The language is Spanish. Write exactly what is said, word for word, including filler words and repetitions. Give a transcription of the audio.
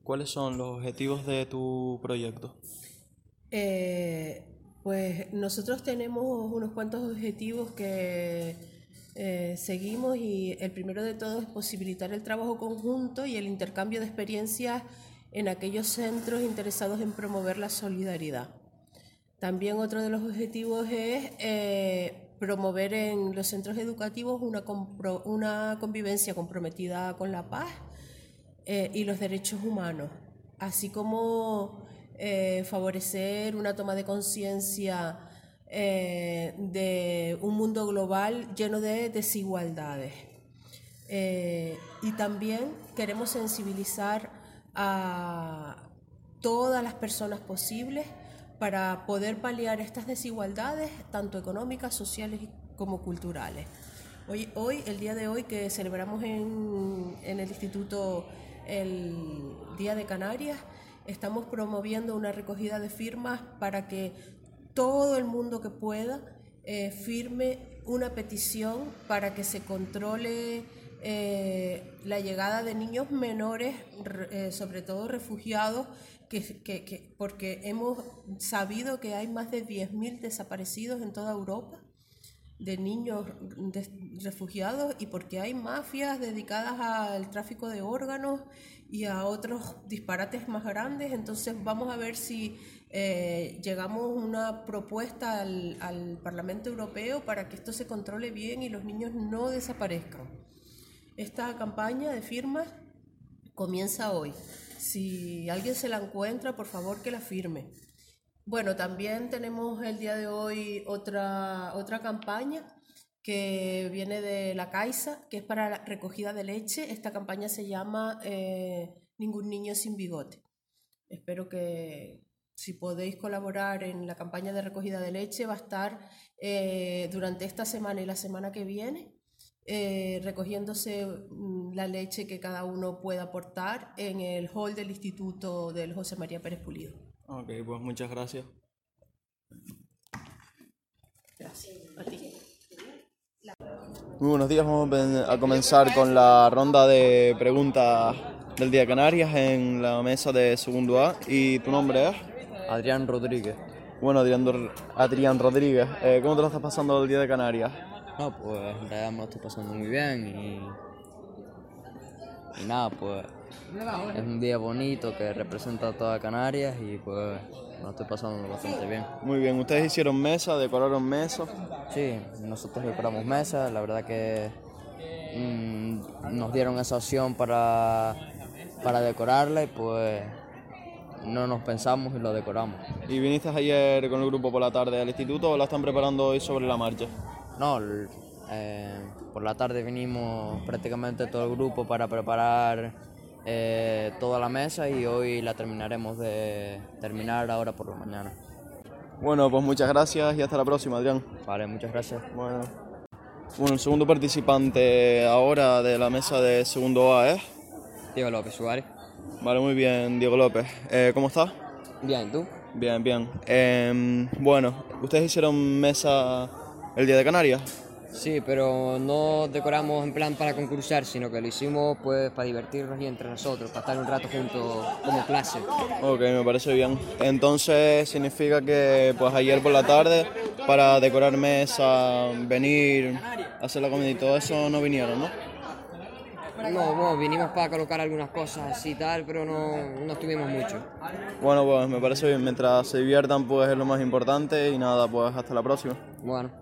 ¿cuáles son los objetivos de tu proyecto? Eh, pues nosotros tenemos unos cuantos objetivos que eh, seguimos, y el primero de todos es posibilitar el trabajo conjunto y el intercambio de experiencias en aquellos centros interesados en promover la solidaridad. También otro de los objetivos es eh, promover en los centros educativos una, compro, una convivencia comprometida con la paz eh, y los derechos humanos, así como eh, favorecer una toma de conciencia eh, de un mundo global lleno de desigualdades. Eh, y también queremos sensibilizar a todas las personas posibles para poder paliar estas desigualdades, tanto económicas, sociales como culturales. Hoy, hoy el día de hoy que celebramos en, en el Instituto el Día de Canarias, estamos promoviendo una recogida de firmas para que todo el mundo que pueda eh, firme una petición para que se controle eh, la llegada de niños menores, eh, sobre todo refugiados, que, que, que, porque hemos sabido que hay más de diez mil desaparecidos en toda Europa, de niños de refugiados, y porque hay mafias dedicadas al tráfico de órganos y a otros disparates más grandes. Entonces vamos a ver si eh, llegamos a una propuesta al, al Parlamento Europeo para que esto se controle bien y los niños no desaparezcan. Esta campaña de firmas comienza hoy. Si alguien se la encuentra, por favor que la firme. Bueno, también tenemos el día de hoy otra, otra campaña que viene de la Caixa, que es para la recogida de leche. Esta campaña se llama eh, Ningún niño sin bigote. Espero que, si podéis colaborar en la campaña de recogida de leche, va a estar eh, durante esta semana y la semana que viene, eh, recogiéndose la leche que cada uno pueda aportar en el hall del Instituto del José María Pérez Pulido. Ok, pues muchas gracias. Gracias. A ti. Muy buenos días, vamos a comenzar con la ronda de preguntas del Día de Canarias en la mesa de segundo A. ¿Y tu nombre es? Adrián Rodríguez. Bueno, Adrián, Adrián Rodríguez, eh, ¿cómo te lo estás pasando el Día de Canarias? No, pues en realidad me lo estoy pasando muy bien y, y nada, pues es un día bonito que representa a toda Canarias y pues me lo estoy pasando bastante bien. Muy bien, ¿ustedes hicieron mesa, decoraron mesas? Sí, nosotros decoramos mesas, la verdad que mmm, nos dieron esa opción para, para decorarla y pues no nos pensamos y lo decoramos. ¿Y viniste ayer con el grupo por la tarde al instituto o la están preparando hoy sobre la marcha? No, eh, por la tarde vinimos prácticamente todo el grupo para preparar eh, toda la mesa y hoy la terminaremos de terminar ahora por la mañana. Bueno, pues muchas gracias y hasta la próxima, Adrián. Vale, muchas gracias. Bueno, bueno el segundo participante ahora de la mesa de segundo A es... Diego López Suárez. Vale, muy bien, Diego López. Eh, ¿Cómo estás? Bien, ¿tú? Bien, bien. Eh, bueno, ¿ustedes hicieron mesa el Día de Canarias? Sí, pero no decoramos en plan para concursar, sino que lo hicimos pues para divertirnos y entre nosotros, para estar un rato juntos como clase. Ok, me parece bien. Entonces significa que pues ayer por la tarde para decorar mesa, venir, hacer la comida y todo eso no vinieron, ¿no? No, bueno, vinimos para colocar algunas cosas así y tal, pero no, no estuvimos mucho. Bueno, pues me parece bien. Mientras se diviertan pues es lo más importante y nada, pues hasta la próxima. Bueno.